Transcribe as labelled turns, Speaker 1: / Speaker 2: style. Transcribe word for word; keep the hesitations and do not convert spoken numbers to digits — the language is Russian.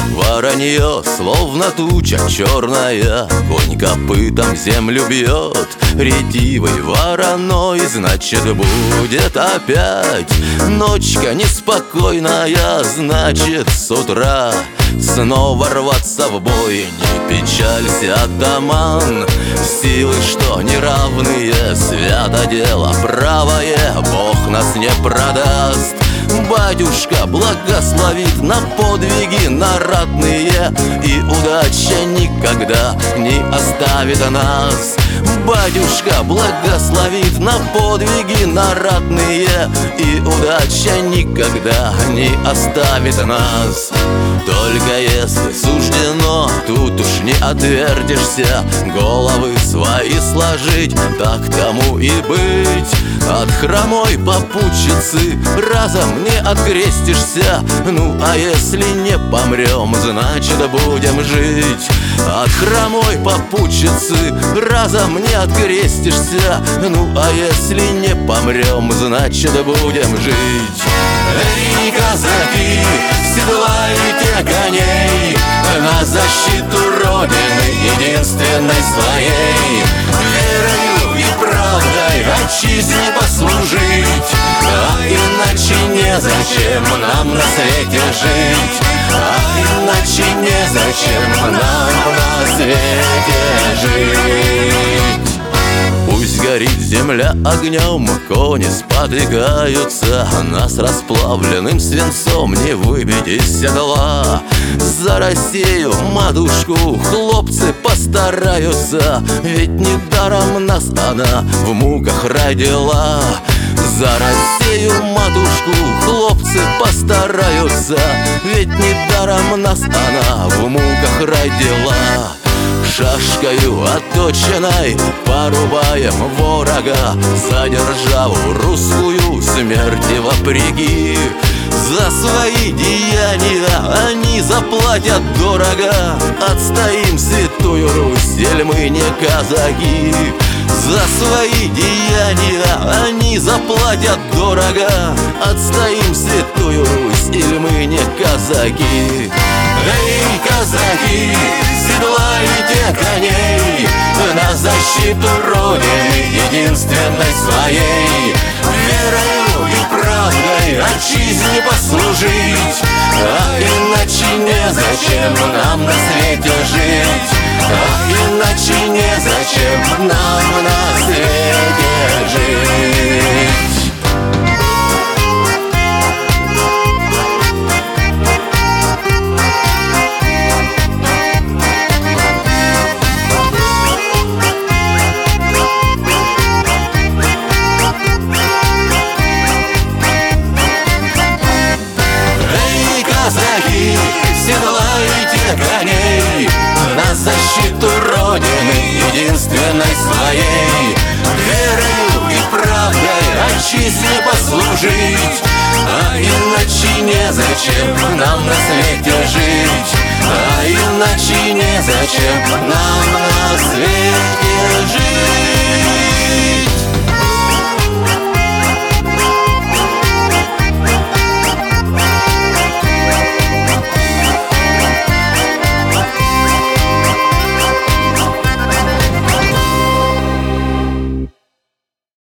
Speaker 1: Воронье, словно туча черная, конь копытом землю бьет. Ретивый вороной, значит, будет опять ночка неспокойная, значит, с утра снова рваться в бой. Не печалься, атаман, силы, что неравные, свято дело правое, Бог нас не продаст. Батюшка благословит на подвиги, на ратные, и удача никогда не оставит нас. Батюшка благословит на подвиги, на ратные, и удача никогда не оставит нас. Только если суждено, тут уж не отвертишься, головы свои сложить, так тому и быть. От хромой попутчицы разом не открестишься, ну а если не помрем, значит будем жить. От хромой попутчицы разом не открестишься, ну а если не помрем, значит будем жить. Эй, казаки, седлайте коней на защиту Родины единственной своей, верою и правдой отчизне послужить, а иначе незачем нам на свете жить, а иначе незачем нам на свете жить. Пусть горит земля огнем, кони спотыкаются, нас расплавленным свинцом не выбить из седла. За Россию, матушку, хлопцы постараются, ведь недаром нас она в муках родила. За Россию, матушку, хлопцы постараются, ведь недаром нас она в муках родила. Шашкою отточенной порубаем ворога, за державу русскую смерти вопреки. За свои деяния они заплатят дорого, отстоим святую Русь, ель мы не казаки. За свои деяния они заплатят дорого, отстоим святую Русь, или мы не казаки. Эй, казаки, седлайте коней на защиту Родины единственной своей, верою и правдой отчизне послужить, а иначе незачем нам на свете жить, а иначе незачем нам на свете жить. Казаки, седлайте коней на защиту Родины единственной своей, верою и правдой отчизне послужить, а иначе незачем нам на свете жить, а иначе незачем нам на свете жить.